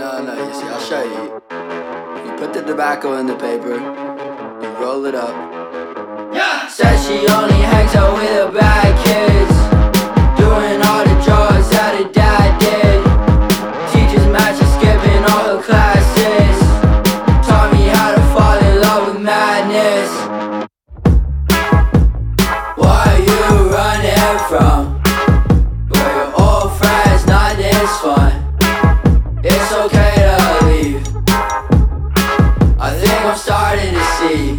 No, you see, I'll show you. You put the tobacco in the paper, you roll it up. Yeah! Says she only hangs out with the bad kids, doing all the drugs that her dad did. Teacher's mad, she's skipping all her classes. Taught me how to fall in love with madness. What are you running from? We're your old friends, not this fun. It's okay to leave. I think I'm starting to see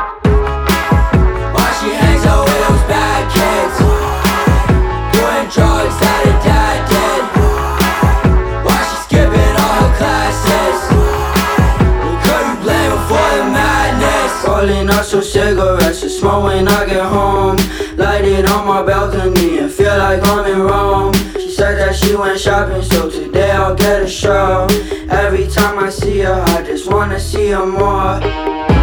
why she hangs out with those bad kids, doing drugs that her dad did. Why she skipping all her classes? Who could you blame her for the madness? Rolling up some cigarettes and smoke when I get home. Light it on my balcony and feel like I'm in Rome. She said that she went shopping, so today I'll get a show. Every time I see her, I just wanna see her more.